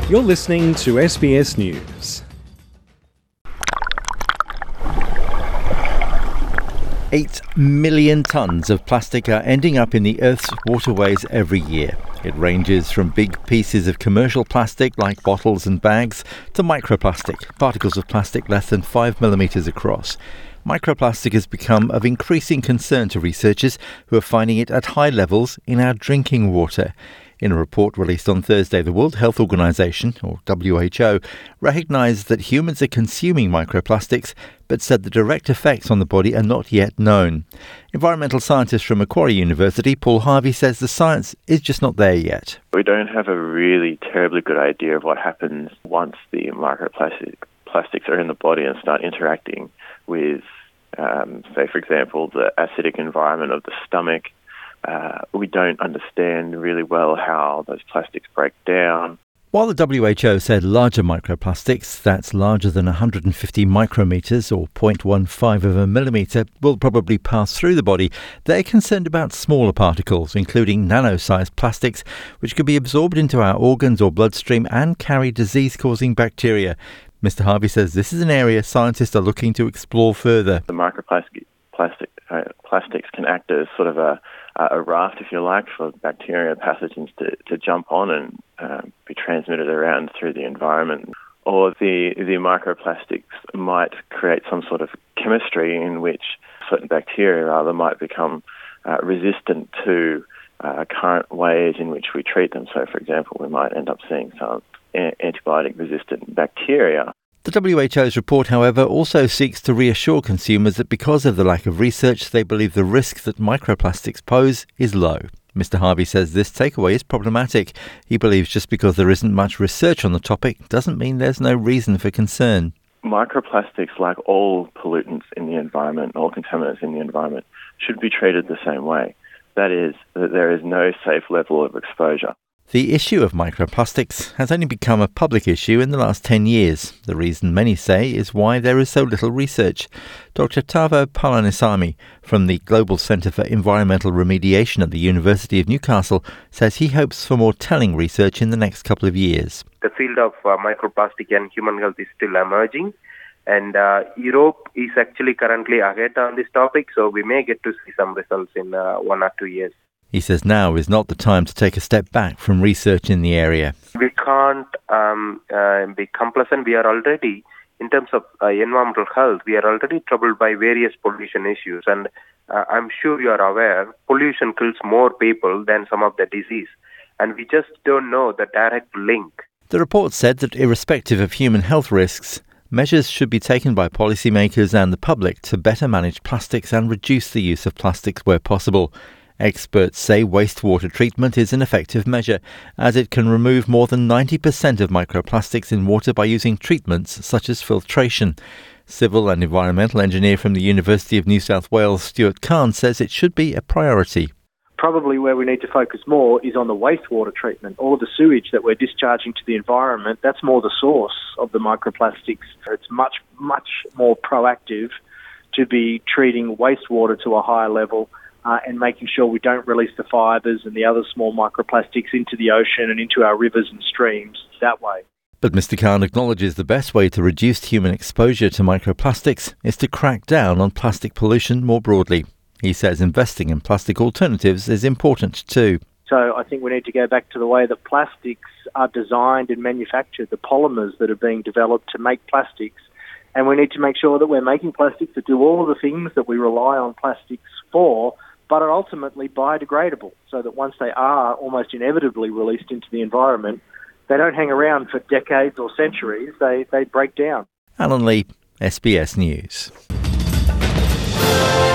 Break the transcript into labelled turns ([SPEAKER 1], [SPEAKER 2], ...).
[SPEAKER 1] You're listening to SBS News.
[SPEAKER 2] 8 million tonnes of plastic are ending up in the Earth's waterways every year. It ranges from big pieces of commercial plastic like bottles and bags to microplastic, particles of plastic less than 5 millimetres across. Microplastic has become of increasing concern to researchers who are finding it at high levels in our drinking water. In a report released on Thursday, the World Health Organization, or WHO, recognised that humans are consuming microplastics, but said the direct effects on the body are not yet known. Environmental scientist from Macquarie University, Paul Harvey, says the science is just not there yet.
[SPEAKER 3] We don't have a really terribly good idea of what happens once the microplastics are in the body and start interacting with, say, for example, the acidic environment of the stomach. We don't understand really well how those plastics break down.
[SPEAKER 2] While the WHO said larger microplastics, that's larger than 150 micrometres or 0.15 of a millimetre, will probably pass through the body, they're concerned about smaller particles, including nano-sized plastics, which could be absorbed into our organs or bloodstream and carry disease-causing bacteria. Mr. Harvey says this is an area scientists are looking to explore further.
[SPEAKER 3] The plastics can act as sort of a raft, if you like, for bacteria pathogens to jump on and be transmitted around through the environment. Or the microplastics might create some sort of chemistry in which certain bacteria rather might become resistant to current ways in which we treat them. So, for example, we might end up seeing some antibiotic-resistant bacteria.
[SPEAKER 2] The WHO's report, however, also seeks to reassure consumers that because of the lack of research, they believe the risk that microplastics pose is low. Mr. Harvey says this takeaway is problematic. He believes just because there isn't much research on the topic doesn't mean there's no reason for concern.
[SPEAKER 3] Microplastics, like all pollutants in the environment, all contaminants in the environment, should be treated the same way. That is, that there is no safe level of exposure.
[SPEAKER 2] The issue of microplastics has only become a public issue in the last 10 years. The reason many say is why there is so little research. Dr. Tavo Palanisamy from the Global Centre for Environmental Remediation at the University of Newcastle says he hopes for more telling research in the next couple of years.
[SPEAKER 4] The field of microplastic and human health is still emerging, and Europe is actually currently ahead on this topic, so we may get to see some results in 1 or 2 years.
[SPEAKER 2] He says now is not the time to take a step back from research in the area.
[SPEAKER 4] We can't be complacent. We are already, in terms of environmental health, we are already troubled by various pollution issues. And I'm sure you are aware, pollution kills more people than some of the disease. And we just don't know the direct link.
[SPEAKER 2] The report said that irrespective of human health risks, measures should be taken by policymakers and the public to better manage plastics and reduce the use of plastics where possible. Experts say wastewater treatment is an effective measure, as it can remove more than 90% of microplastics in water by using treatments such as filtration. Civil and environmental engineer from the University of New South Wales, Stuart Kahn, says it should be a priority.
[SPEAKER 5] Probably where we need to focus more is on the wastewater treatment. All of the sewage that we're discharging to the environment, that's more the source of the microplastics. It's much, much more proactive to be treating wastewater to a higher level and making sure we don't release the fibres and the other small microplastics into the ocean and into our rivers and streams that way.
[SPEAKER 2] But Mr. Khan acknowledges the best way to reduce human exposure to microplastics is to crack down on plastic pollution more broadly. He says investing in plastic alternatives is important too.
[SPEAKER 5] So I think we need to go back to the way that plastics are designed and manufactured, the polymers that are being developed to make plastics. And we need to make sure that we're making plastics that do all of the things that we rely on plastics for, but are ultimately biodegradable, so that once they are almost inevitably released into the environment, they don't hang around for decades or centuries, they break down.
[SPEAKER 2] Alan Lee, SBS News.